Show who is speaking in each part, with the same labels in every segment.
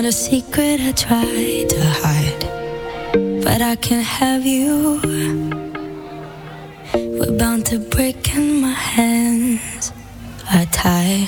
Speaker 1: not a secret I try to hide, but I can't have you. We're bound to break and my hands are tied.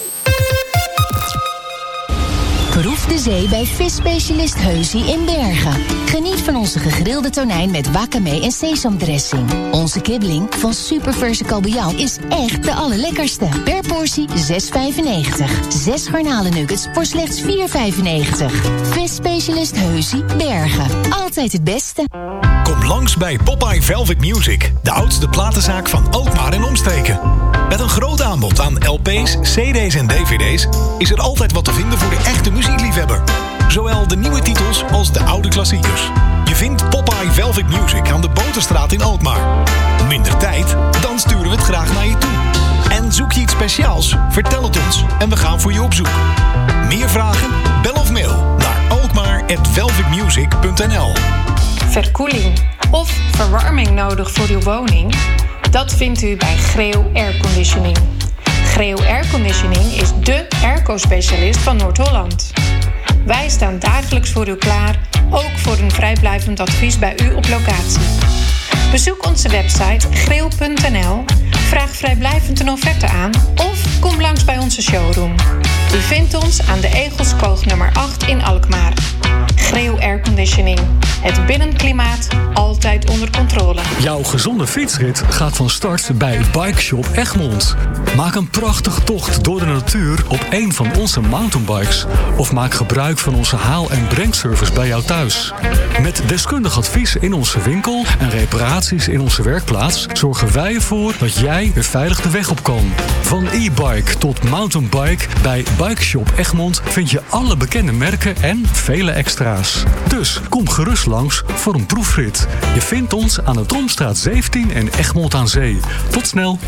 Speaker 2: Proef de zee bij visspecialist Heusie in Bergen. Geniet van onze gegrilde tonijn met wakame en sesamdressing. Onze kibbeling van superverse kabeljauw is echt de allerlekkerste. Per portie €6,95. 6 garnalennuggets voor slechts €4,95. Visspecialist Heusie Bergen. Altijd het beste.
Speaker 3: Kom langs bij Popeye Velvet Music, de oudste platenzaak van Alkmaar en omstreken. Met een groot aanbod aan LP's, CD's en DVD's is er altijd wat te vinden voor de echte muziekliefhebber. Zowel de nieuwe titels als de oude klassiekers. Je vindt Popeye Velvet Music aan de Boterstraat in Alkmaar. Minder tijd? Dan sturen we het graag naar je toe. En zoek je iets speciaals? Vertel het ons en we gaan voor je op zoek. Meer vragen? Bel of mail naar alkmaar@velvetmusic.nl.
Speaker 4: Verkoeling of verwarming nodig voor uw woning? Dat vindt u bij Greo Airconditioning. Greo Airconditioning is dé airco-specialist van Noord-Holland. Wij staan dagelijks voor u klaar, ook voor een vrijblijvend advies bij u op locatie. Bezoek onze website greo.nl, vraag vrijblijvend een offerte aan of kom langs bij onze showroom. U vindt ons aan de Egelskoog nummer 8 in Alkmaar. Greo Airconditioning. Het binnenklimaat altijd onder controle.
Speaker 5: Jouw gezonde fietsrit gaat van start bij Bike Shop Egmond. Maak een prachtige tocht door de natuur op een van onze mountainbikes. Of maak gebruik van onze haal- en brengservice bij jou thuis. Met deskundig advies in onze winkel en reparaties in onze werkplaats zorgen wij ervoor dat jij weer veilig de weg op kan. Van e-bike tot mountainbike, bij Bike Shop Egmond vind je alle bekende merken en vele extra's. Dus kom gerust langs voor een proefrit. Je vindt ons aan de Tromstraat 17 en Egmond aan Zee. Tot snel!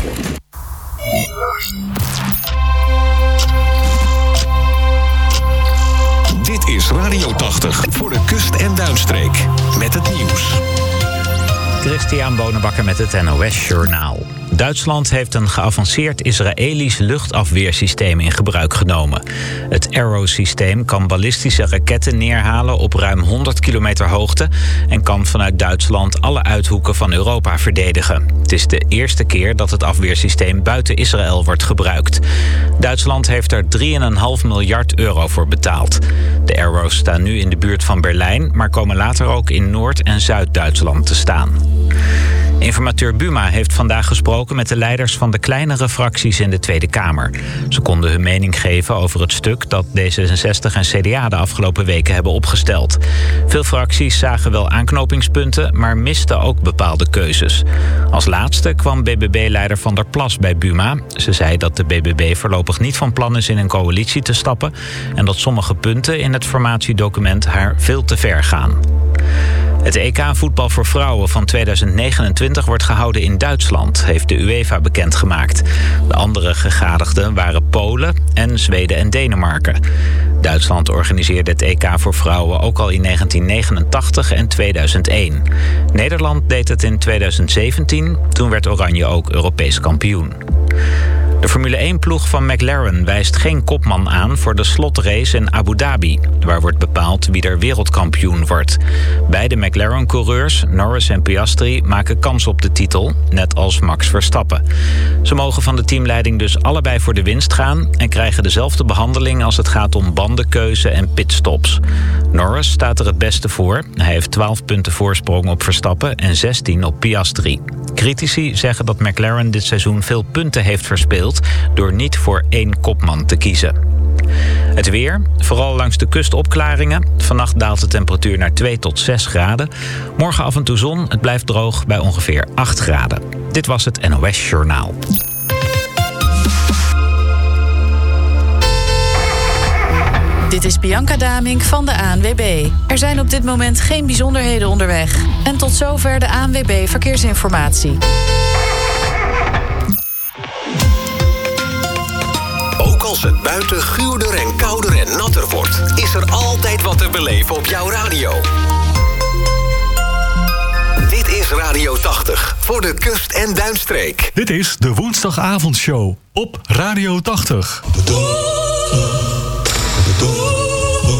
Speaker 3: Dit is Radio 80 voor de kust- en duinstreek. Met het nieuws.
Speaker 6: Christian Bonenbakker met het NOS Journaal. Duitsland heeft een geavanceerd Israëlisch luchtafweersysteem in gebruik genomen. Het Arrow-systeem kan ballistische raketten neerhalen op ruim 100 kilometer hoogte en kan vanuit Duitsland alle uithoeken van Europa verdedigen. Het is de eerste keer dat het afweersysteem buiten Israël wordt gebruikt. Duitsland heeft er €3,5 miljard voor betaald. De Arrows staan nu in de buurt van Berlijn, maar komen later ook in Noord- en Zuid-Duitsland te staan. Informateur Buma heeft vandaag gesproken met de leiders van de kleinere fracties in de Tweede Kamer. Ze konden hun mening geven over het stuk dat D66 en CDA de afgelopen weken hebben opgesteld. Veel fracties zagen wel aanknopingspunten, maar misten ook bepaalde keuzes. Als laatste kwam BBB-leider Van der Plas bij Buma. Ze zei dat de BBB voorlopig niet van plan is in een coalitie te stappen en dat sommige punten in het formatiedocument haar veel te ver gaan. Het EK-voetbal voor vrouwen van 2029 wordt gehouden in Duitsland, heeft de UEFA bekendgemaakt. De andere gegadigden waren Polen en Zweden en Denemarken. Duitsland organiseerde het EK voor vrouwen ook al in 1989 en 2001. Nederland deed het in 2017, toen werd Oranje ook Europees kampioen. De Formule 1-ploeg van McLaren wijst geen kopman aan voor de slotrace in Abu Dhabi, waar wordt bepaald wie er wereldkampioen wordt. Beide McLaren-coureurs, Norris en Piastri, maken kans op de titel, net als Max Verstappen. Ze mogen van de teamleiding dus allebei voor de winst gaan en krijgen dezelfde behandeling als het gaat om bandenkeuze en pitstops. Norris staat er het beste voor. Hij heeft 12 punten voorsprong op Verstappen en 16 op Piastri. Critici zeggen dat McLaren dit seizoen veel punten heeft verspeeld door niet voor één kopman te kiezen. Het weer, vooral langs de kust opklaringen. Vannacht daalt de temperatuur naar 2 tot 6 graden. Morgen af en toe zon, het blijft droog bij ongeveer 8 graden. Dit was het NOS Journaal.
Speaker 7: Dit is Bianca Damink van de ANWB. Er zijn op dit moment geen bijzonderheden onderweg. En tot zover de ANWB Verkeersinformatie.
Speaker 8: Ook als het buiten guurder en kouder en natter wordt, is er altijd wat te beleven op jouw radio. Dit is Radio 80 voor de kust- en duinstreek.
Speaker 5: Dit is de woensdagavondshow op Radio 80.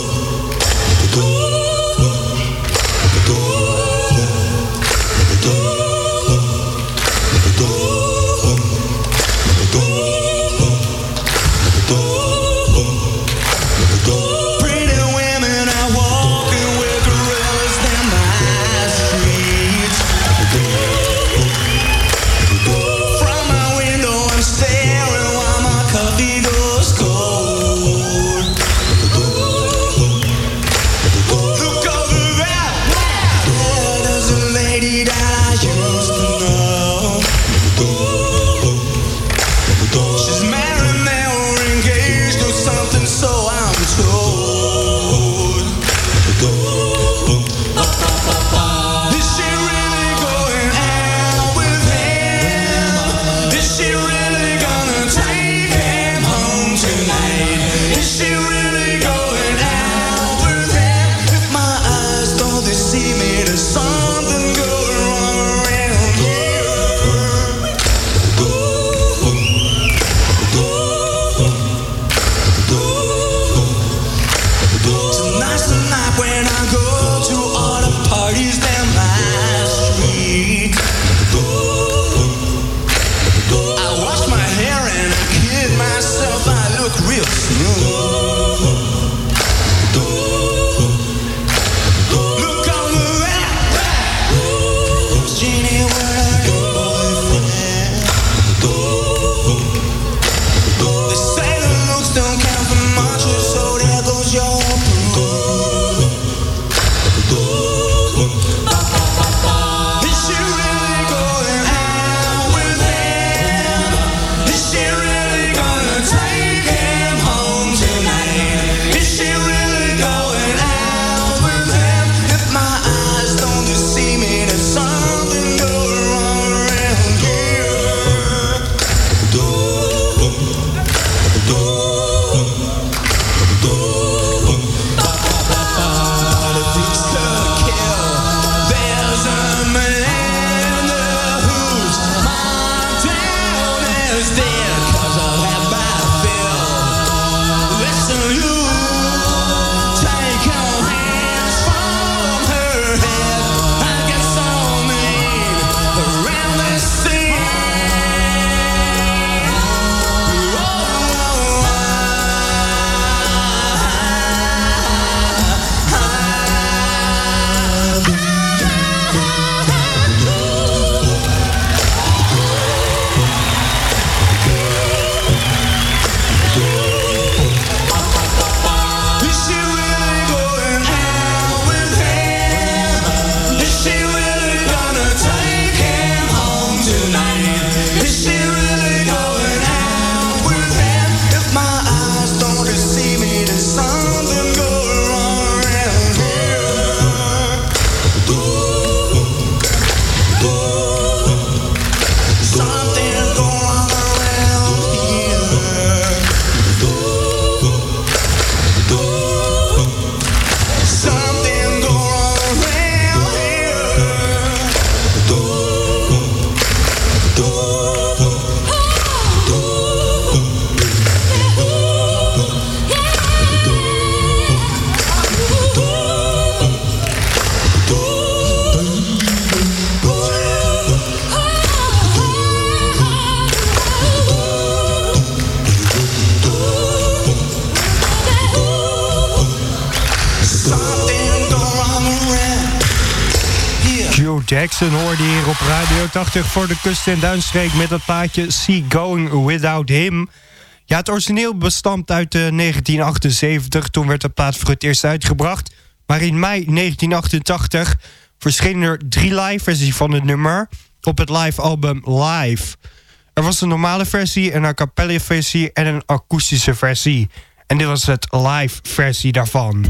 Speaker 9: Jackson hoorde hier op Radio 80 voor de kust- en duinstreek met het plaatje See Going Without Him. Ja, het origineel bestamt uit 1978. Toen werd de plaat voor het eerst uitgebracht. Maar in mei 1988 verschenen er 3 live versies van het nummer op het live album Live. Er was een normale versie, een a cappella versie en een akoestische versie. En dit was het live versie daarvan.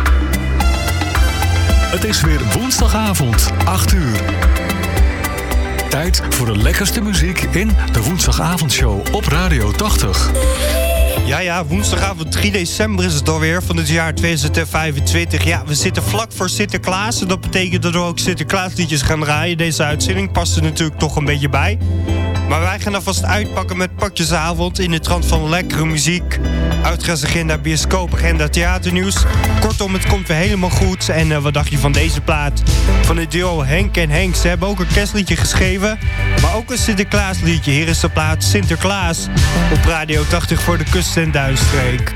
Speaker 5: Het is weer woensdagavond, 8 uur. Tijd voor de lekkerste muziek in de woensdagavondshow op Radio 80.
Speaker 9: Ja, woensdagavond 3 december is het alweer van het jaar 2025. Ja, we zitten vlak voor Sinterklaas. En dat betekent dat we ook Sinterklaasliedjes gaan draaien. Deze uitzending past er natuurlijk toch een beetje bij. Maar wij gaan alvast uitpakken met Pakjesavond in de trant van lekkere muziek. Uitgaansagenda, bioscoopagenda, theaternieuws. Kortom, het komt weer helemaal goed. En wat dacht je van deze plaat? Van het duo Henk en Henk. Ze hebben ook een kerstliedje geschreven, maar ook een Sinterklaasliedje. Hier is de plaat Sinterklaas op Radio 80 voor de kust- en duinstreek.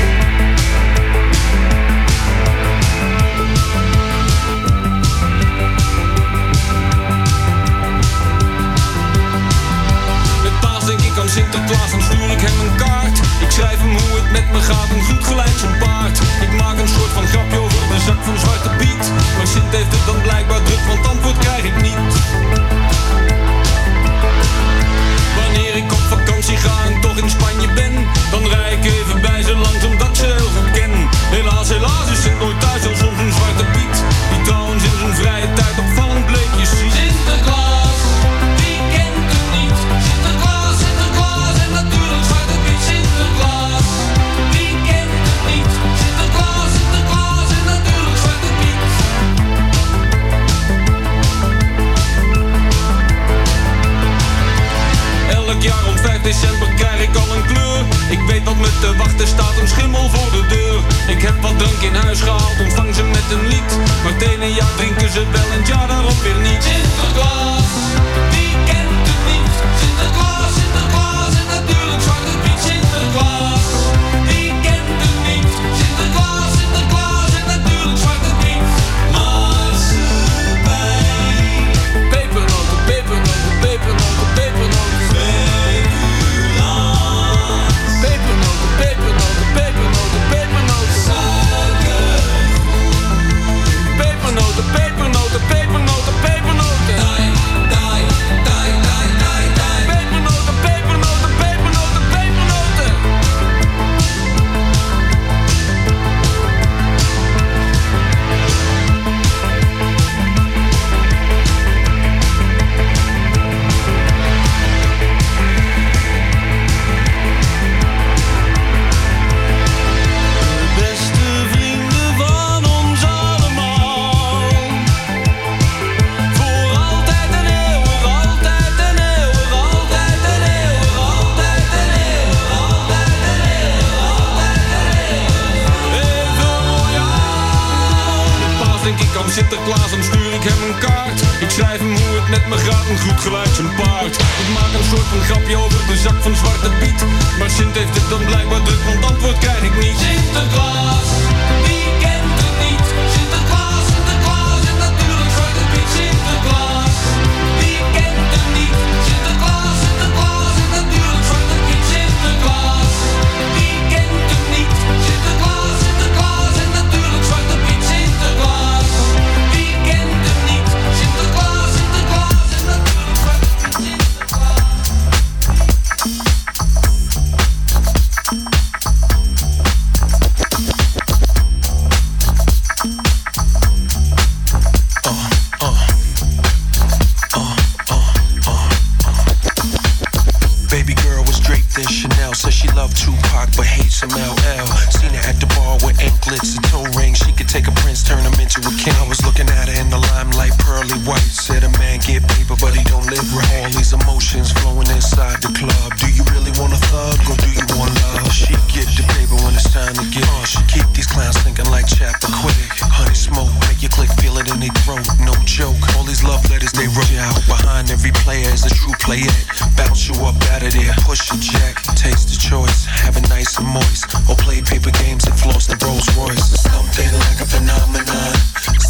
Speaker 10: Denk ik aan Sinterklaas, dan stuur ik hem een kaart. Ik schrijf hem hoe het met me gaat, een goed gelijk zijn paard. Ik maak een soort van grapje over de zak van Zwarte Piet. Maar Sint heeft het dan blijkbaar druk, want antwoord krijg ik niet. Wanneer ik op vakantie ga en toch in Spanje ben, dan rij ik even bij ze langs omdat ik ze heel goed ken. Helaas is Sint nooit thuis, al soms een Zwarte Piet, die trouwens in zijn vrije tijd opvallend bleekjes ziet. Sinterklaas, wie kent hem niet? Sinterklaas, Sinterklaas en natuurlijk Zwarte Piet. Sinterklaas, wie kent hem niet? Sinterklaas, Sinterklaas en natuurlijk Zwarte Piet. Elk jaar om 5 december krijg ik al een kleur. Ik weet wat me te wachten staat, een schimmel voor de deur. Ik heb wat drank in huis gehaald, ontvang ze met een lied. Maar het ene jaar drinken ze wel en het jaar daarop weer niet. Sinterklaas, wie kent het niet? Sinterklaas, Sinterklaas en natuurlijk Zwarte Piet. Sinterklaas, wie kent het niet? Sinterklaas, Sinterklaas en natuurlijk Zwarte Piet. Marsepein. Pepernoten, pepernoten, pepernoten, pepernoten. Pepernoten, pepernoten, pepernoten, pepernoten. Pepernoten, pepernoten, pepernoten, pepernoten. Die, die, die, die, die, die. Pepernoten, pepernoten, pepernoten, pepernoten. Beste vrienden van ons allemaal, voor altijd en eeuwig, altijd en eeuwig, altijd en eeuwig, altijd en eeuwig, altijd en eeuwig, altijd en eeuwig. Even royaal. Met paas denk ik aan Sinterklaas, dan stuur ik hem een kaart. Ik schrijf hem hoe het met me gaat, een goed geluid zijn paard. Ik maak een soort van grapje over de zak van Zwarte Piet. Maar Sint heeft het dan blijkbaar druk, want antwoord krijg ik niet. Sinterklaas, wie kent het niet? Sinterklaas, Sinterklaas en natuurlijk Zwarte Piet. Sinterklaas, wie kent het niet? Sinterklaas, Sinterklaas en natuurlijk Zwarte Piet. Sinterklaas, wie kent het niet? Sinterklaas, Sinterklaas en natuurlijk Zwarte Piet. Sinterklaas, wie kent het niet? Sinterklaas, Sinterklaas en natuurlijk Zwarte Piet.
Speaker 11: Baby girl was draped in Chanel, said she loved Tupac but hates some LL. Seen her at the bar with anklets and toe rings. She could take a prince, turn him into a king. I was looking at her in the limelight, pearly white. Said a man get paper but he don't live right. All these emotions flowing inside the club. Do you really want a thug or do you want love? She get the paper when it's time to get She keep these clowns thinking like Chappaquiddick. Honey smoke, make your click feel it in their throat. No joke, all these love letters they wrote you out. Behind every player is a true player. Bounce you up out of there, push a jack, taste the choice, have it nice and moist, or play paper games and floss the Rolls Royce. Something like a phenomenon.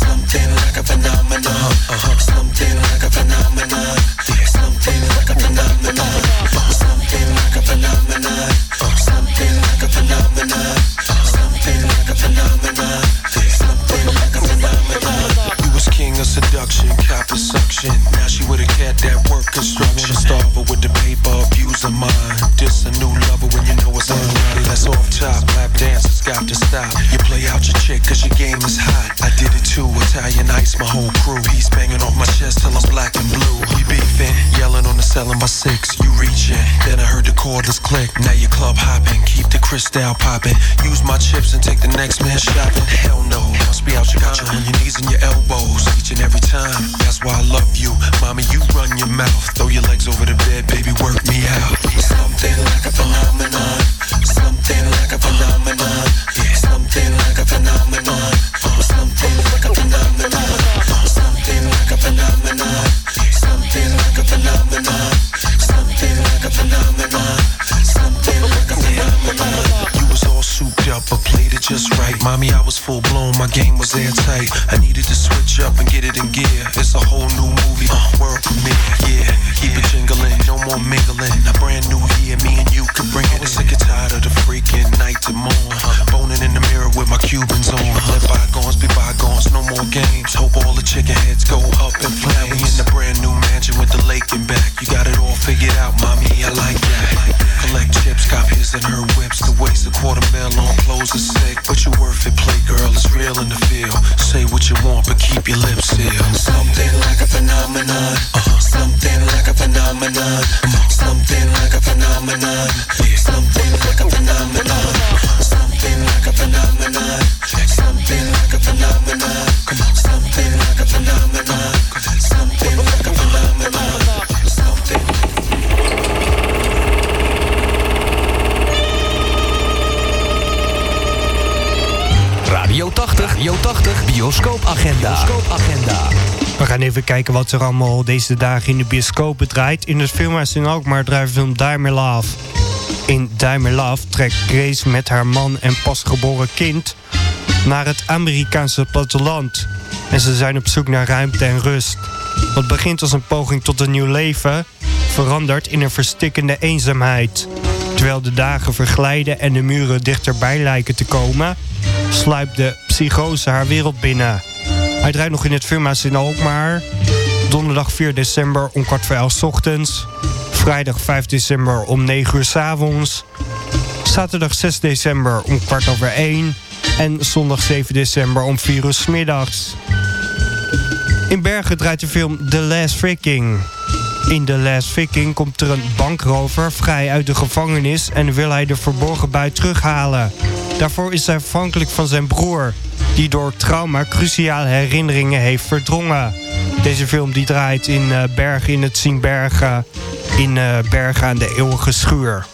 Speaker 11: Something like a phenomenon. Something like a phenomenon. Something like a phenomenon. Something like a phenomenon. Something like a phenomenon. Something like a phenomenon. Something like a phenomenon. You was king of seduction, cop of suction. Now she with a cat that work construction. Starve her with the paper, abuse her mind. This a new lover when you know it's online. That's off top, lap dancers got to stop. You play out your chick cause your game is hot. I did it too, Italian ice, my whole crew. He's banging off my chest till I'm black and blue. We beefing, yelling on the ceiling by 6. You reaching, then I heard the cordless click. Now you club hopping, keep the crystal popping. Use my chips and take the next man shopping. Hell no, must be out your mind. On your knees and your elbows, each and every time. That's why I love you, mommy. You run your mouth, throw your legs over the bed, baby. Work me out. Something like a phenomenon. Something like a phenomenon. Something like a phenomenon. Something like a phenomenon. Something like a phenomenon. Something like a phenomenon. Something like a phenomenon. Something like a phenomenon. You was all souped up, but played it just right. Mommy, I was full blown, my game was airtight. I needed to switch up and get it in gear. It's a whole new movie, world premiere. Yeah, keep it jingling, no more mingling. A brand new year, me and you could bring it. I was sick and tired of the freaking night to morn. Boning in the mirror with my Cubans on. Let bygones be bygones, no more games. Hope all the chicken heads go up in flames. We in the brand new mansion with the lake in back. You got it all figured out, mommy, I like that. Collect chips, cop his and her whips. To waste $250,000 on clothes is sick. But you worth it, play girl, it's real in the field. Say what you want, but keep your lips sealed. Something like a phenomenon. Something like a phenomenon. Something like a phenomenon. Something like a phenomenon. Something like a phenomenon. Something like a phenomenon. Something like a phenomenon. Something like a phenomenon.
Speaker 12: Radio 80, bioscoopagenda.
Speaker 9: We gaan even kijken wat er allemaal deze dagen in de bioscopen draait. In het filmhuis in Alkmaar draait film Die My Love. In Die My Love trekt Grace met haar man en pasgeboren kind naar het Amerikaanse platteland. En ze zijn op zoek naar ruimte en rust. Wat begint als een poging tot een nieuw leven, verandert in een verstikkende eenzaamheid. Terwijl de dagen verglijden en de muren dichterbij lijken te komen, sluipt de psychose haar wereld binnen. Hij draait nog in het filmhuis in Alkmaar. Donderdag 4 december om 11:15 's ochtends. Vrijdag 5 december om 9 uur 's avonds. Zaterdag 6 december om 1:15. En zondag 7 december om 4 uur 's middags. In Bergen draait de film The Last Viking. In The Last Viking komt er een bankrover vrij uit de gevangenis en wil hij de verborgen buit terughalen. Daarvoor is hij afhankelijk van zijn broer, die door trauma cruciale herinneringen heeft verdrongen. Deze film die draait in Bergen, in het Sien Bergen, in Bergen aan de Eeuwige Schuur.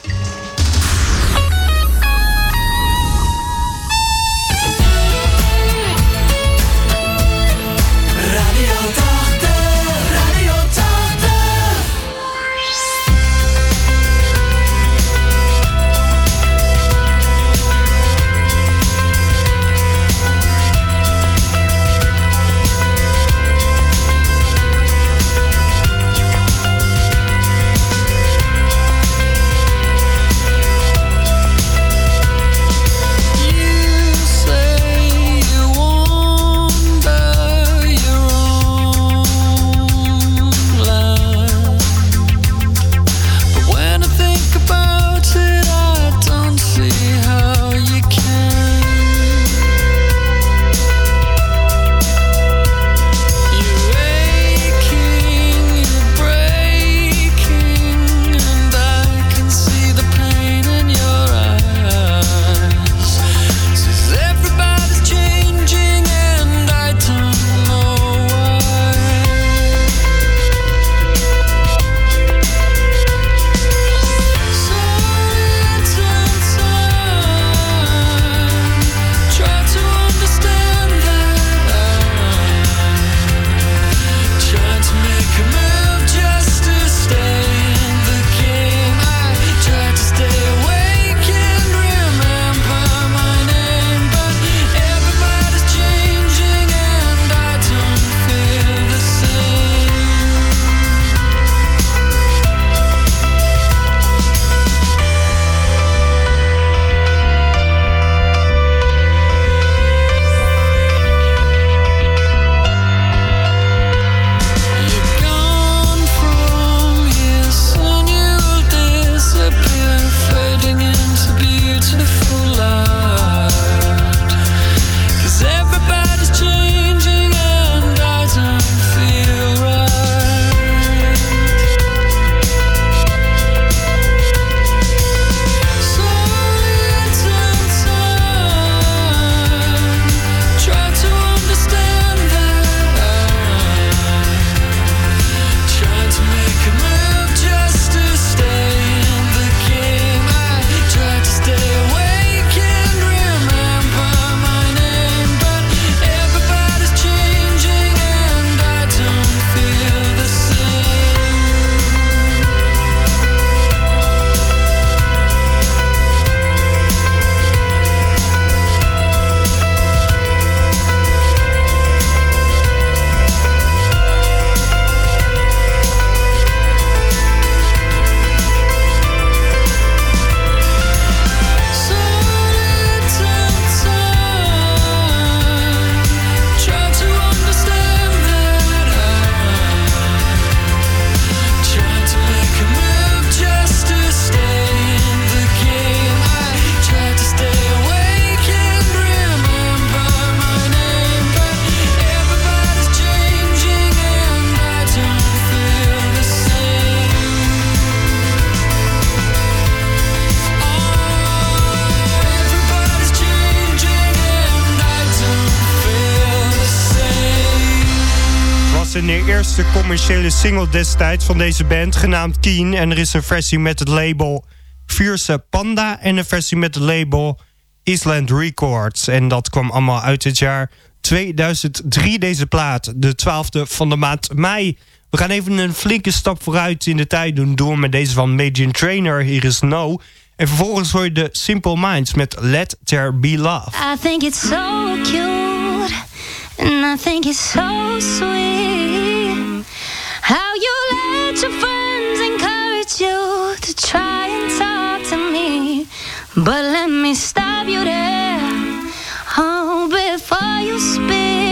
Speaker 9: een eerste commerciële single destijds van deze band, genaamd Keen. En er is een versie met het label Fierce Panda en een versie met het label Island Records. En dat kwam allemaal uit het jaar 2003, deze plaat. De 12e van de maand mei. We gaan even een flinke stap vooruit in de tijd doen. Door met deze van Major Trainer, Hier is No. En vervolgens hoor je de Simple Minds met Let There Be Love.
Speaker 1: I think it's so cute, and I think it's so sweet, how you let your friends encourage you to try and talk to me. But let me stop you there, oh, before you speak.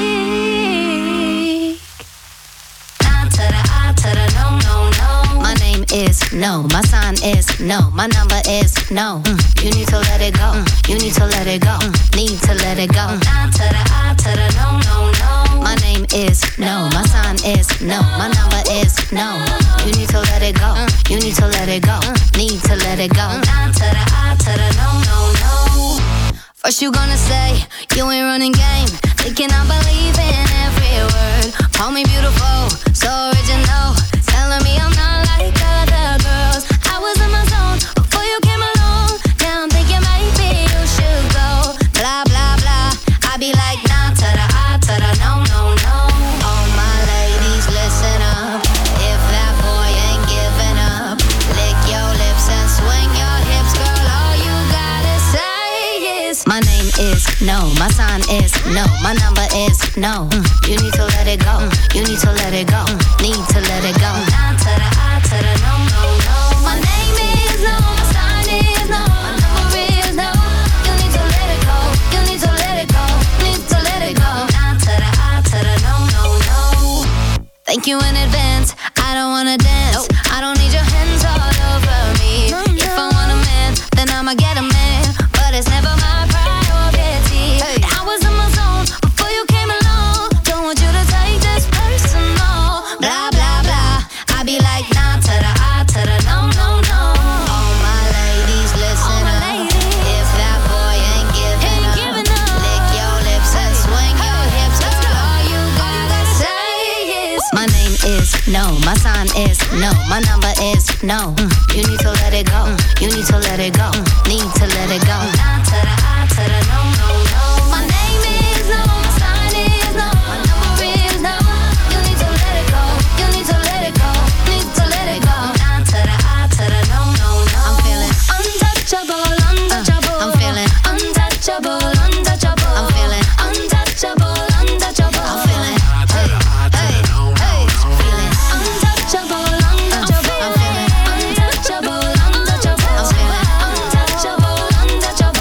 Speaker 1: I to the I to the no, no, no. My name is no, my sign is no, my number is no. You need to let it go, you need to let it go, need to let it go. I to the no, no, no. My name is no, my sign is no, my number is no. You need to let it go, you need to let it go, need to let it go. I to the no, no, no. First you gonna say you ain't running game, thinking I believe in every word. Call me beautiful, so original, telling me I'm not like other girls. I was in my zone before you came along. Now I'm thinking maybe you should go. Blah blah blah, I be like nah to the I to the no, no, no. All my ladies listen up, if that boy ain't giving up, lick your lips and swing your hips, girl. All you gotta say is my name is no, my sign is no, my number is no. You need to let it go, you need to let it go, need to let it go. Nah to the I to the no, no, no. My name is no, my sign is no, my number is no. You need to let it go, you need to let it go, need to let it go. Nah to the I to the no, no, no. Thank you in advance, I don't wanna dance, I don't need your hands all over me. If I want a man, then I'ma get a man, but it's never my priority. I was in my zone before you came along, don't want you to take this personal. Blah blah blah, I be like nah to the I to the no, no, no. All my ladies listen up, if that boy ain't giving up, lick your lips and swing your hips, girl. All you gotta say is my name is no, my sign is no, my number is no. You need to let it go, you need to let it go, need to let it go. Nah to the I to the no, no, no. My name is no, my sign is no, my number is no. You need to let it go, you need to let it go, need to let it go. Nah to the I to the no, no, no. I'm feeling untouchable, untouchable. I'm feeling untouchable, untouchable. I'm feeling untouchable, untouchable. I'm feeling hey, hey, hey, feeling untouchable, untouchable. I'm feeling untouchable, untouchable. I'm feeling untouchable, untouchable.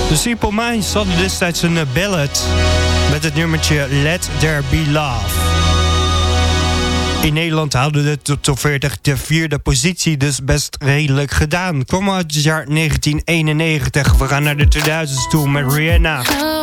Speaker 9: De Simple Minds hadden destijds een ballad met het nummertje Let There Be Love. In Nederland houden de top 40 de 4e positie, dus best redelijk gedaan. Kom uit het jaar 1991. We gaan naar de 2000's toe met Rihanna.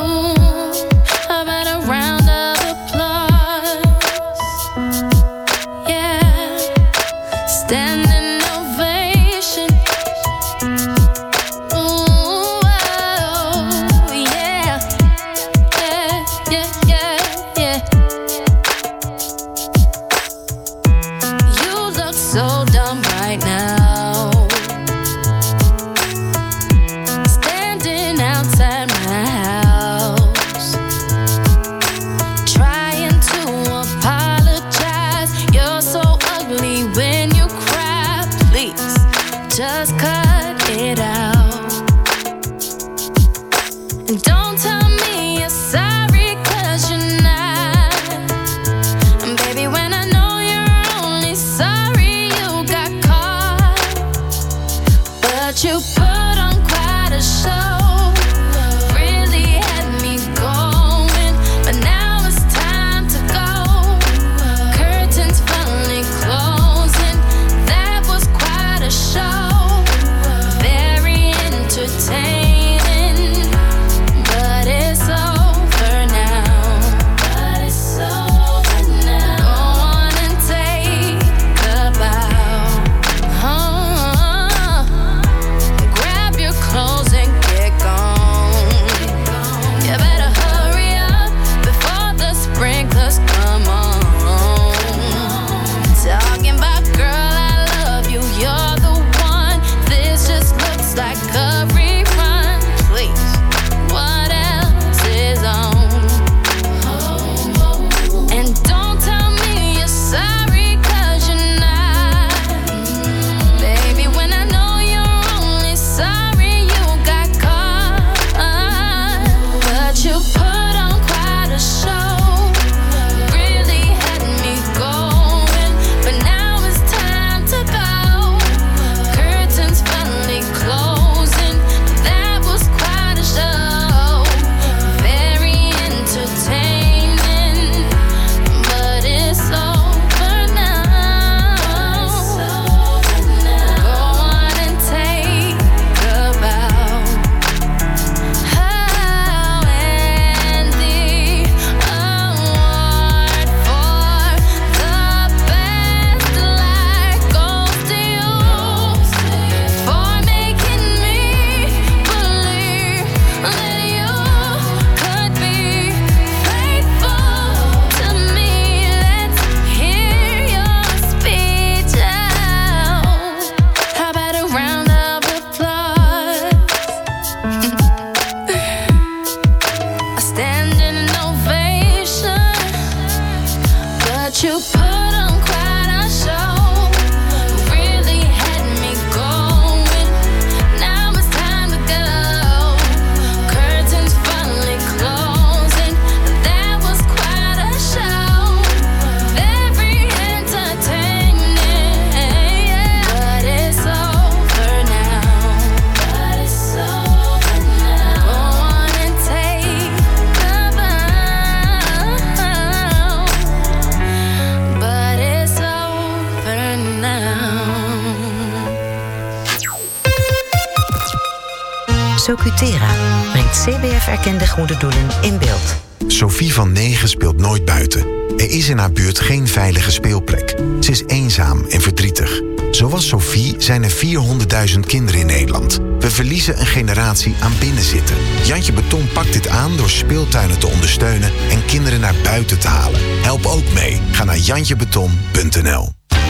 Speaker 13: Socutera brengt CBF-erkende goede doelen in beeld.
Speaker 14: Sophie van 9 speelt nooit buiten. Er is in haar buurt geen veilige speelplek. Ze is eenzaam en verdrietig. Zoals Sophie zijn er 400.000 kinderen in Nederland. We verliezen een generatie aan binnenzitten. Jantje Beton pakt dit aan door speeltuinen te ondersteunen en kinderen naar buiten te halen. Help ook mee. Ga naar jantjebeton.nl.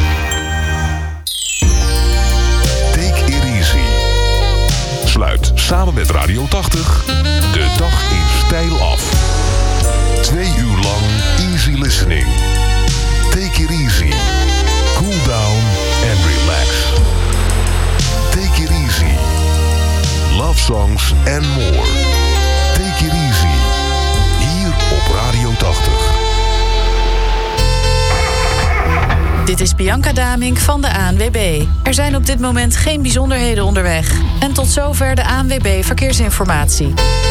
Speaker 15: Take it easy. Sluit samen met Radio 80 de dag in stijl af. 2 uur lang easy listening. Take it easy. Cool down and relax. Take it easy. Love songs and more. Take it easy. Hier op Radio 80.
Speaker 7: Dit is Bianca Damink van de ANWB. Er zijn op dit moment geen bijzonderheden onderweg. En tot zover de ANWB Verkeersinformatie.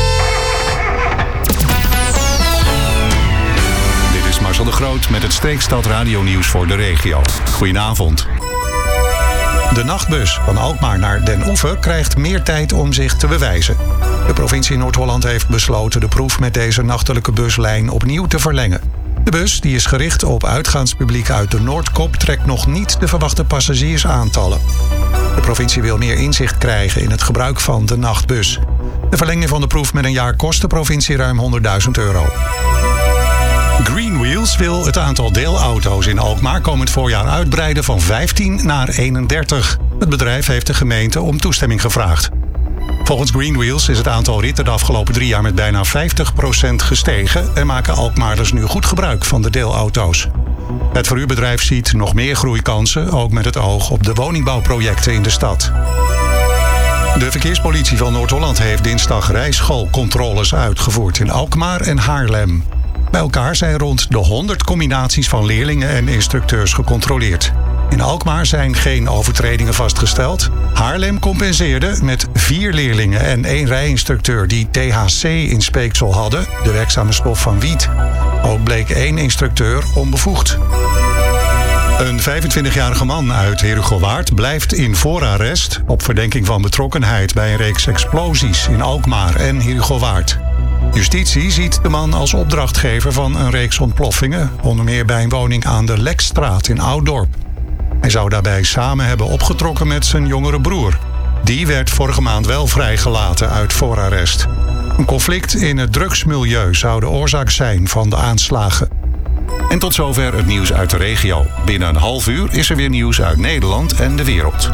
Speaker 16: Dit is Marcel de Groot met het Streekstad Radio-nieuws voor de regio. Goedenavond. De nachtbus van Alkmaar naar Den Oever krijgt meer tijd om zich te bewijzen. De provincie Noord-Holland heeft besloten de proef met deze nachtelijke buslijn opnieuw te verlengen. De bus, die is gericht op uitgaanspubliek uit de Noordkop, trekt nog niet de verwachte passagiersaantallen. De provincie wil meer inzicht krijgen in het gebruik van de nachtbus. De verlenging van de proef met een jaar kost de provincie ruim €100.000. Greenwheels wil het aantal deelauto's in Alkmaar komend voorjaar uitbreiden van 15 naar 31. Het bedrijf heeft de gemeente om toestemming gevraagd. Volgens Greenwheels is het aantal ritten de afgelopen 3 jaar met bijna 50% gestegen en maken Alkmaarders nu goed gebruik van de deelauto's. Het verhuurbedrijf ziet nog meer groeikansen, ook met het oog op de woningbouwprojecten in de stad. De verkeerspolitie van Noord-Holland heeft dinsdag rijschoolcontroles uitgevoerd in Alkmaar en Haarlem. Bij elkaar zijn rond de 100 combinaties van leerlingen en instructeurs gecontroleerd. In Alkmaar zijn geen overtredingen vastgesteld. Haarlem compenseerde met 4 leerlingen en 1 rijinstructeur die THC in speeksel hadden, de werkzame stof van wiet. Ook bleek 1 instructeur onbevoegd. Een 25-jarige man uit Herugowaard blijft in voorarrest op verdenking van betrokkenheid bij een reeks explosies in Alkmaar en Herugowaard. Justitie ziet de man als opdrachtgever van een reeks ontploffingen, onder meer bij een woning aan de Lekstraat in Ouddorp. Hij zou daarbij samen hebben opgetrokken met zijn jongere broer. Die werd vorige maand wel vrijgelaten uit voorarrest. Een conflict in het drugsmilieu zou de oorzaak zijn van de aanslagen. En tot zover het nieuws uit de regio. Binnen een half uur is er weer nieuws uit Nederland en de wereld.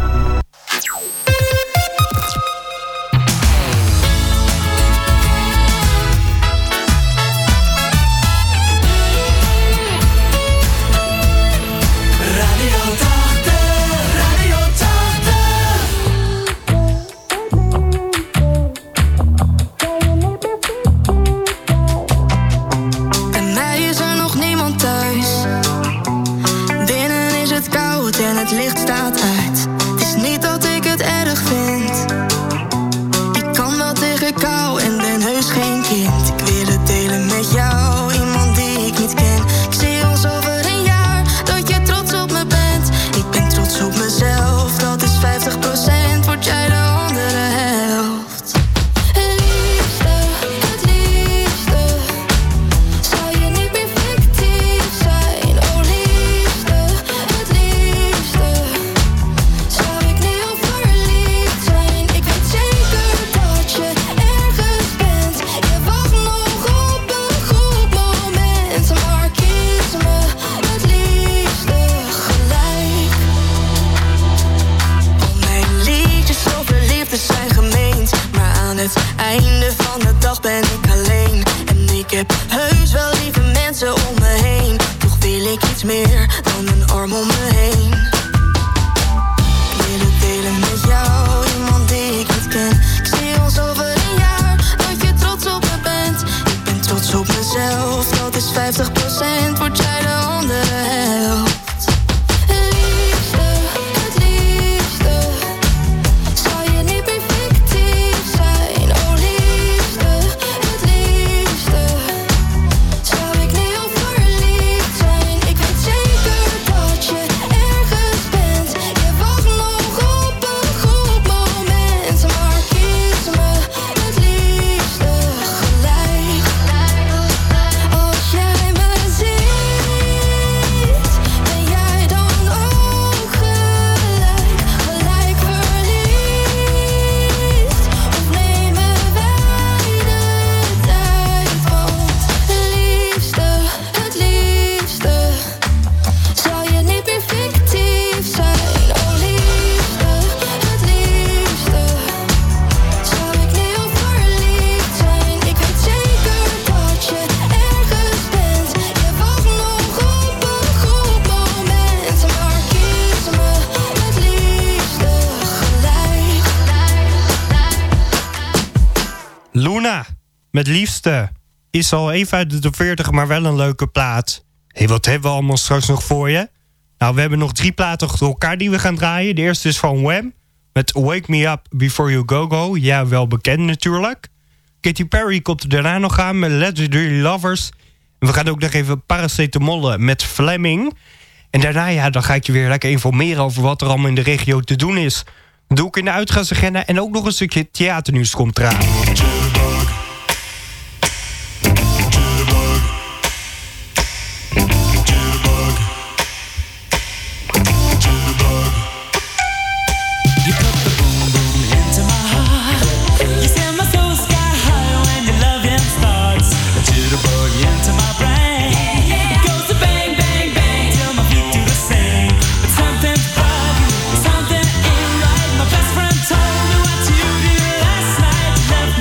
Speaker 9: Met Liefste is al even uit de 40, maar wel een leuke plaat. Hé, wat hebben we allemaal straks nog voor je? Nou, we hebben nog 3 platen achter elkaar die we gaan draaien. De eerste is van Wham! Met Wake Me Up Before You Go Go. Ja, wel bekend natuurlijk. Katy Perry komt er daarna nog aan met Legendary Lovers. En we gaan ook nog even paracetamollen met Fleming. En daarna, dan ga ik je weer lekker informeren over wat er allemaal in de regio te doen is. Dat doe ik in de uitgaansagenda en ook nog een stukje theaternieuws komt eraan.
Speaker 10: Something ain't right. My best friend told me what you did last night. You left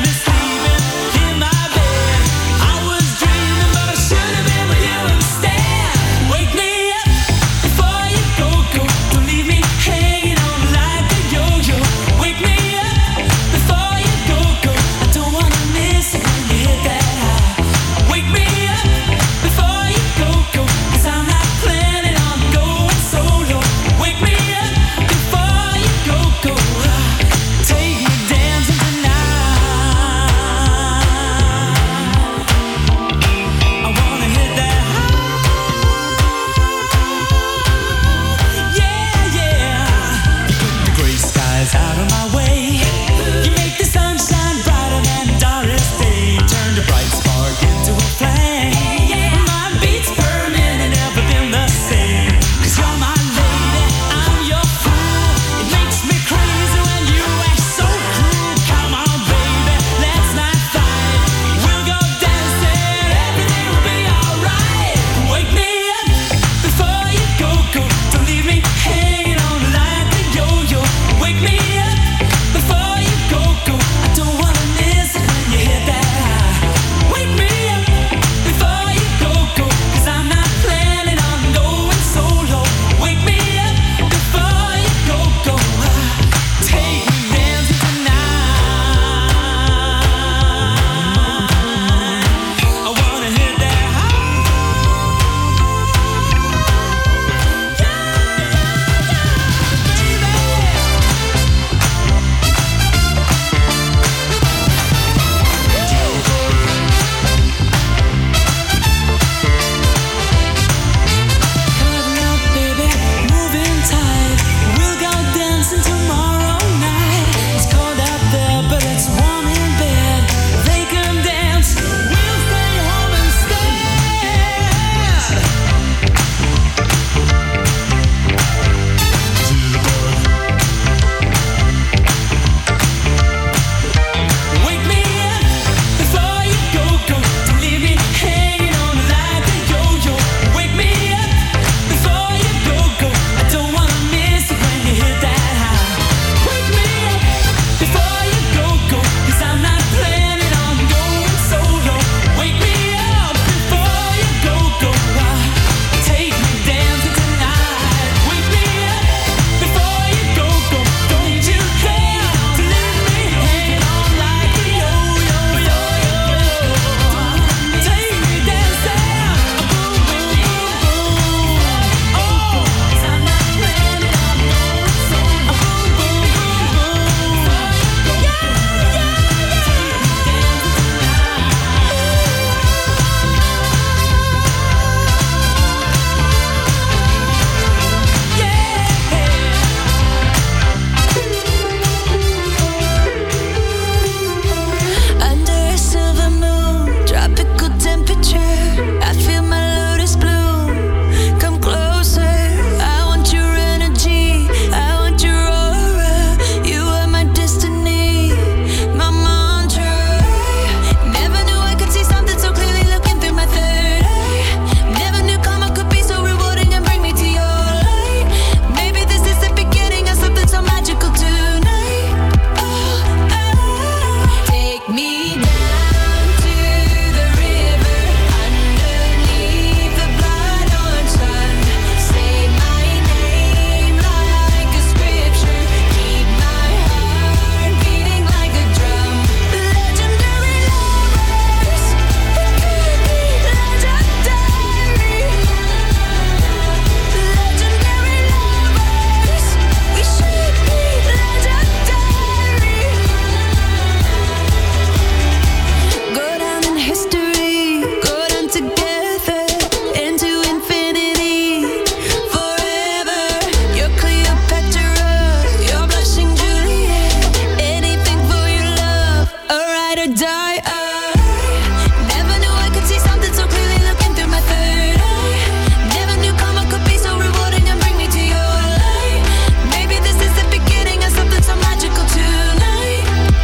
Speaker 17: ride or die. Never knew I could see something so clearly looking through my third eye. Never knew karma could be so rewarding and bring me to your light. Maybe this is the beginning of something so magical tonight.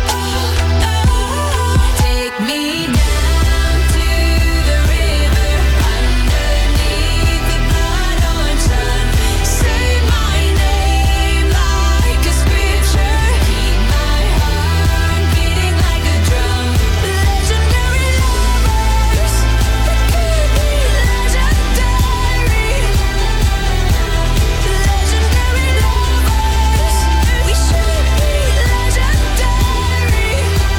Speaker 17: Take me down to the river underneath the blood-orange sun. Say my name like a scripture. Keep my heart beating like a drum. Legendary lovers, it could be legendary. Legendary lovers, we should be legendary.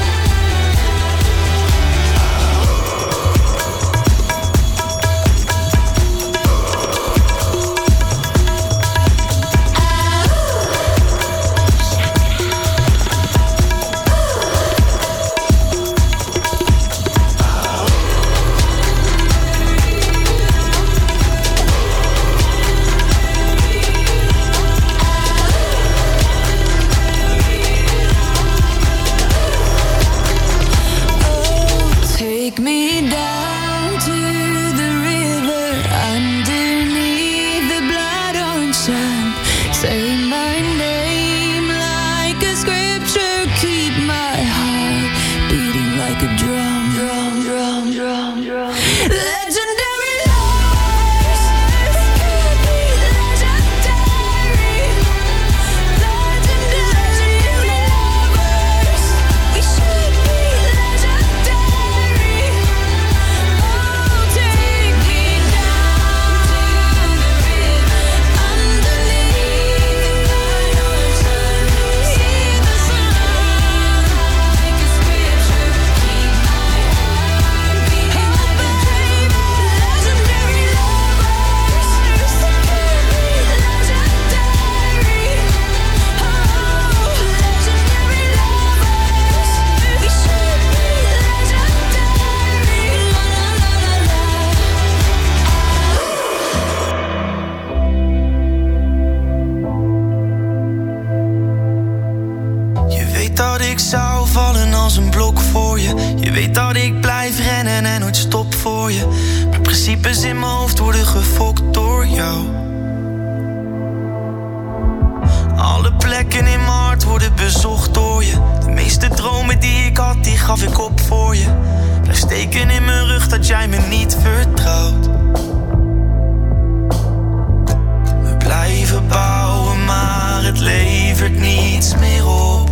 Speaker 17: Take me down to the river underneath the blood-orange sun. Say my name like a scripture. Keep my heart beating like a drum, drum, drum, drum, drum. Legendary lovers, it could be legendary. Legendary lovers, we should be legendary. Oh, take me down to the river underneath the blood-orange sun. See the sun like a scripture. Keep my heart beating like a drum. Legendary lovers, it could be legendary. Oh, legendary lovers, we should be legendary. La la la la la.
Speaker 18: Je weet dat ik zou vallen als een blok voor je. Je weet dat ik blijf rennen en nooit stop voor je. Mijn principes in mijn hoofd worden gefokt door jou. Alle plekken in mijn hart worden bezocht door je. De meeste dromen die ik had, die gaf ik op voor je. Blijf steken in mijn rug dat jij me niet vertrouwt. We blijven bouwen, maar het levert niets meer op.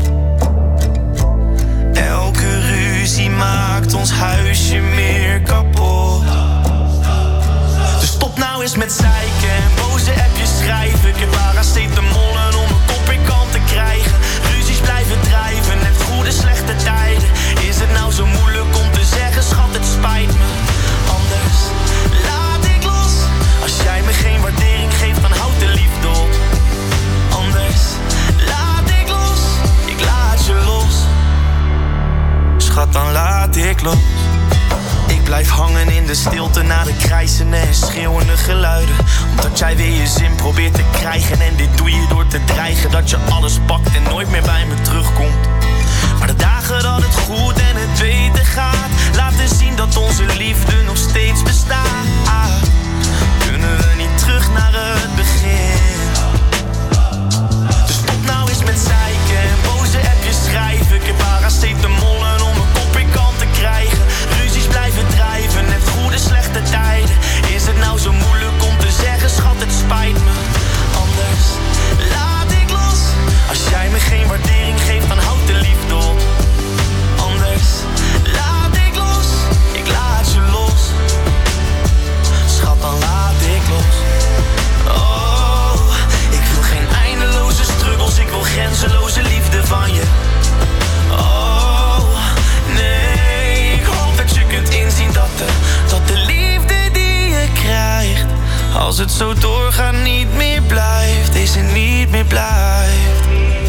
Speaker 18: Elke ruzie maakt ons huisje meer kapot. Dus stop nou eens met zeiken en boze appjes schrijven. Ik heb paracetamol om mijn kop in kant te krijgen. Ruzies blijven drijven, net goede slechte tijden. Is het nou zo moeilijk om te zeggen, schat, het spijt me. Anders laat ik los. Als jij me geen waardering geeft, dan houd de liefde op. Anders laat ik los, ik laat je los. Schat, dan laat ik los. Ik blijf hangen in de stilte na de krijzende en schreeuwende geluiden. Omdat jij weer je zin probeert te krijgen. En dit doe je door te dreigen dat je alles pakt en nooit meer bij me terugkomt. Maar de dagen dat het goed en het beter gaat, laten zien dat onze liefde nog steeds bestaat. Kunnen we niet terug naar het begin? Dus stop nou eens met zeiken en boze appjes schrijven. Ik heb paracetamol om mijn kop in kant te krijgen. Ruzies blijven drijven, net goede slechte tijden. Is het nou zo moeilijk om te zeggen, schat, het spijt me. Anders laat ik los. Als jij me geen waardering geeft, dan houd de liefde op. Anders laat ik los, ik laat je los. Schat, dan laat ik los. Oh, ik wil geen eindeloze struggles, ik wil grenzeloze liefde van je. Oh, nee, ik hoop dat je kunt inzien dat de liefde die je krijgt, als het zo doorgaat, niet meer blijft. Deze niet meer blijft.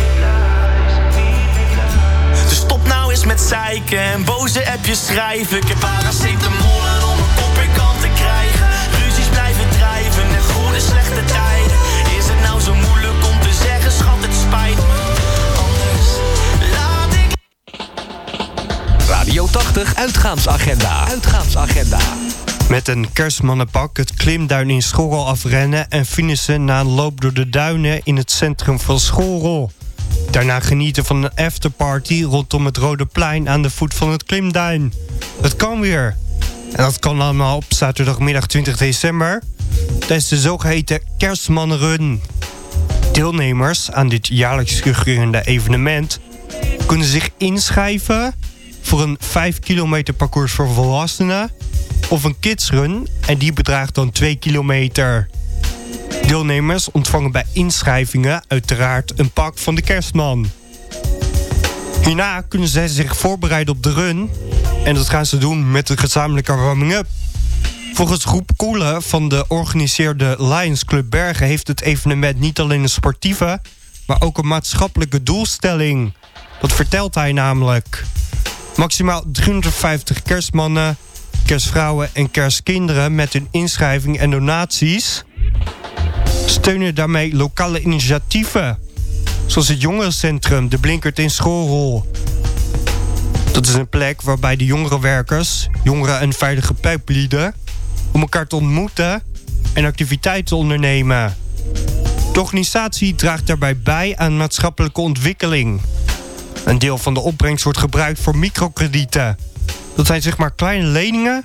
Speaker 18: Dus stop nou eens met zeiken en boze appjes schrijven. Ik heb paracetamol om mijn kop in kant te krijgen. Ruzies blijven drijven, net goede slechte tijden. Is het nou zo moeilijk om te zeggen, schat, het spijt me. Anders laat ik
Speaker 12: Radio 80 uitgaansagenda.
Speaker 9: Met een kerstmannenpak het Klimduin in Schorrel afrennen en finishen na een loop door de duinen in het centrum van Schorrel. Daarna genieten van een afterparty rondom het Rode Plein aan de voet van het Klimduin. Het kan weer. En dat kan allemaal op zaterdagmiddag 20 december tijdens de zogeheten Kerstmannenrun. Deelnemers aan dit jaarlijks terugkerende evenement kunnen zich inschrijven voor een 5 kilometer parcours voor volwassenen of een kidsrun en die bedraagt dan 2 kilometer. Deelnemers ontvangen bij inschrijvingen uiteraard een pak van de kerstman. Hierna kunnen zij zich voorbereiden op de run en dat gaan ze doen met een gezamenlijke warming-up. Volgens Groep Koelen van de organiseerde Lions Club Bergen heeft het evenement niet alleen een sportieve, maar ook een maatschappelijke doelstelling. Dat vertelt hij namelijk. Maximaal 350 kerstmannen, kerstvrouwen en kerstkinderen met hun inschrijving en donaties steunen daarmee lokale initiatieven, zoals het jongerencentrum De Blinkert in Schorrel. Dat is een plek waarbij de jongerenwerkers jongeren een veilige plek bieden om elkaar te ontmoeten en activiteiten te ondernemen. De organisatie draagt daarbij bij aan maatschappelijke ontwikkeling. Een deel van de opbrengst wordt gebruikt voor microkredieten. Dat zijn zeg maar kleine leningen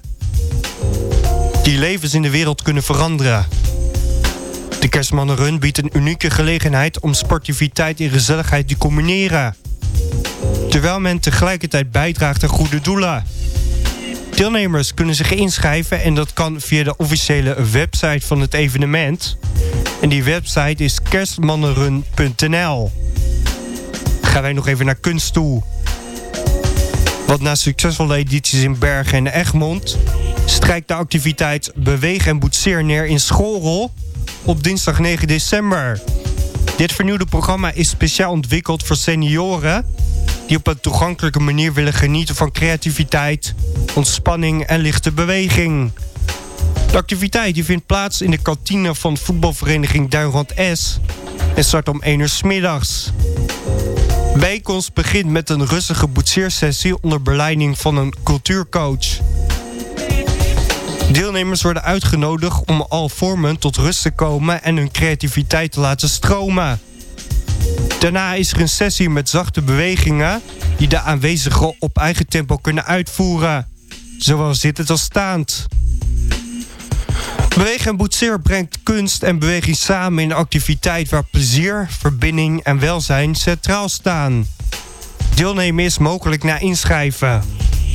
Speaker 9: die levens in de wereld kunnen veranderen. De Kerstmannenrun biedt een unieke gelegenheid om sportiviteit en gezelligheid te combineren, terwijl men tegelijkertijd bijdraagt aan goede doelen. Deelnemers kunnen zich inschrijven en dat kan via de officiële website van het evenement. En die website is kerstmannenrun.nl. Gaan wij nog even naar kunst toe. Want na succesvolle edities in Bergen en Egmond strijkt de activiteit Beweeg en Boetseer neer in Schorrel op dinsdag 9 december. Dit vernieuwde programma is speciaal ontwikkeld voor senioren die op een toegankelijke manier willen genieten van creativiteit, ontspanning en lichte beweging. De activiteit die vindt plaats in de kantine van voetbalvereniging Duinrand S en start om 1 uur 's middags. De bijeenkomst begint met een rustige boetseersessie onder begeleiding van een cultuurcoach. Deelnemers worden uitgenodigd om al vormen tot rust te komen en hun creativiteit te laten stromen. Daarna is er een sessie met zachte bewegingen die de aanwezigen op eigen tempo kunnen uitvoeren, zowel zittend als staand. Beweeg en Boetseer brengt kunst en beweging samen in een activiteit waar plezier, verbinding en welzijn centraal staan. Deelnemen is mogelijk na inschrijven.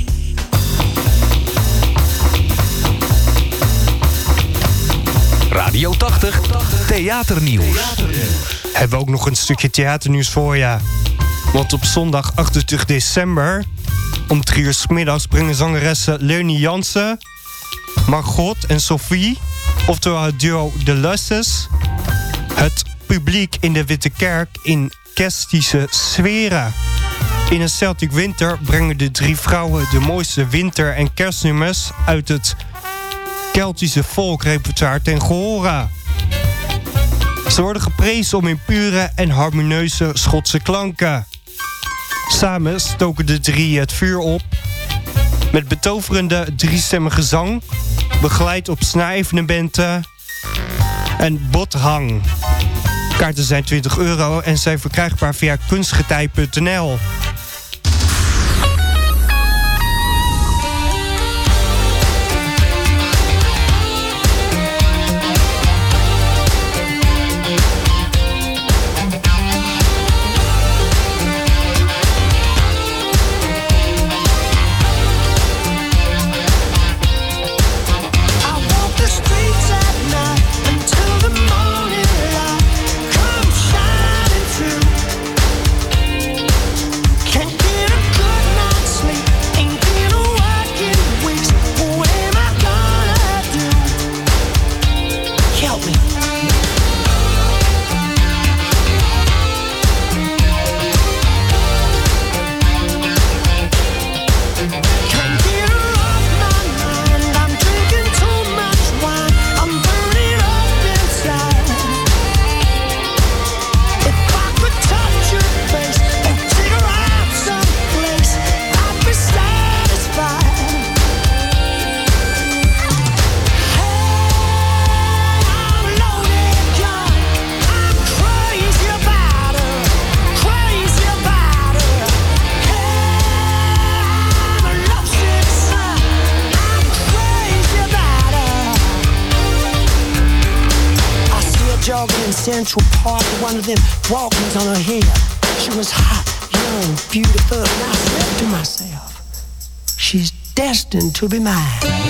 Speaker 12: Radio 80, theaternieuws.
Speaker 9: Hebben we ook nog een stukje theaternieuws voor je. Want op zondag 28 december om 3 uur 's middags brengen zangeressen Leonie Jansen, Margot en Sophie, oftewel het duo De Lusses, het publiek in de Witte Kerk in kerstische sferen. In een Celtic Winter brengen de 3 vrouwen de mooiste winter- en kerstnummers uit het Keltische volkrepertoire ten gehore. Ze worden geprezen om hun pure en harmonieuze Schotse klanken. Samen stoken de 3 het vuur op met betoverende 3-stemmige zang, begeleid op snaarevenementen en bothang. Kaarten zijn €20 en zijn verkrijgbaar via kunstgetij.nl.
Speaker 19: Central Park with one of them Walkmans on her head. She was hot, young, beautiful, and I said to myself, she's destined to be mine.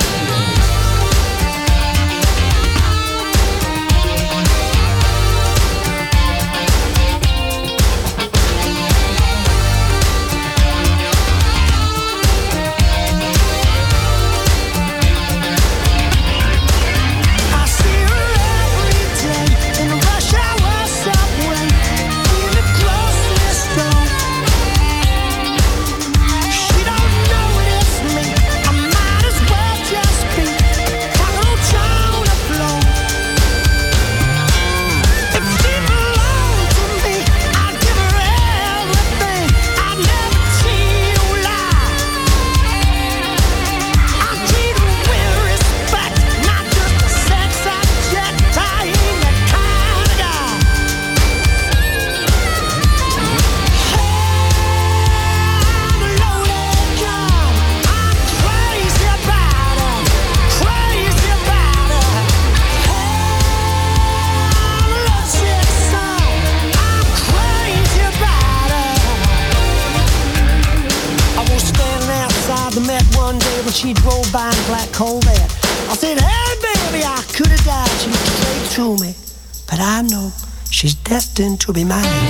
Speaker 19: She drove by in a black Corvette. I said, hey, baby, I could have died. She looked straight through me. But I know she's destined to be mine.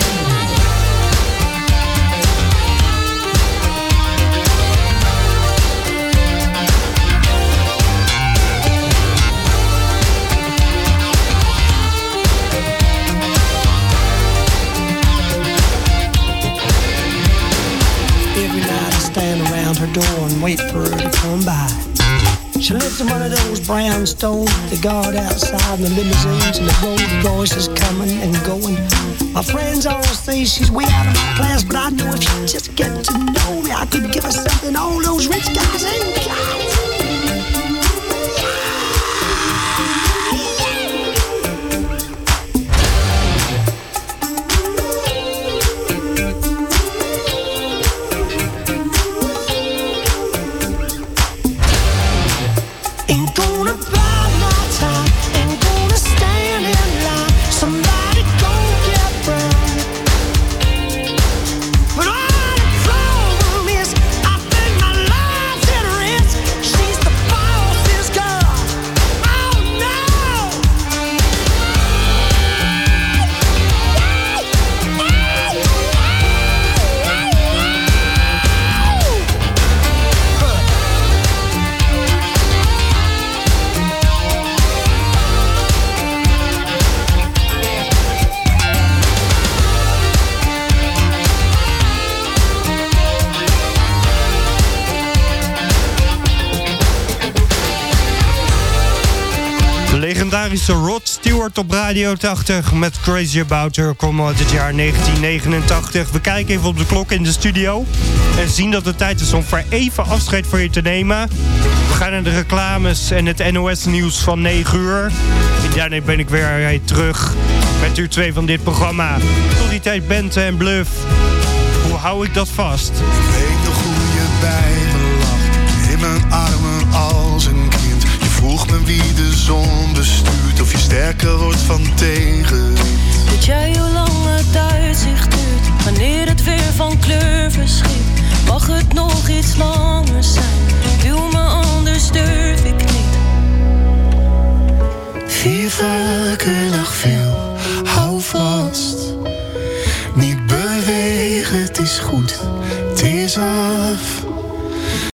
Speaker 19: Every night I stand around her door and wait for her to come by. She lives in one of those brownstones, the guard outside, and the limousines, and the Rolls Royces coming and going. My friends all say she's way out of my class, but I know if she just get to know me, I could give her something all those rich guys ain't got.
Speaker 9: Legendarische Rod Stewart op Radio 80 met Crazy About Her, komen uit het jaar 1989. We kijken even op de klok in de studio en zien dat het tijd is om voor even afscheid van je te nemen. We gaan naar de reclames en het NOS nieuws van 9 uur. En daarna ben ik weer terug met uur 2 van dit programma. Tot die tijd Bente en Bluff. Hoe hou ik dat vast?
Speaker 20: Ik weet nog hoe je bij me lag, in mijn armen als een kind. Je vroeg me wie de zon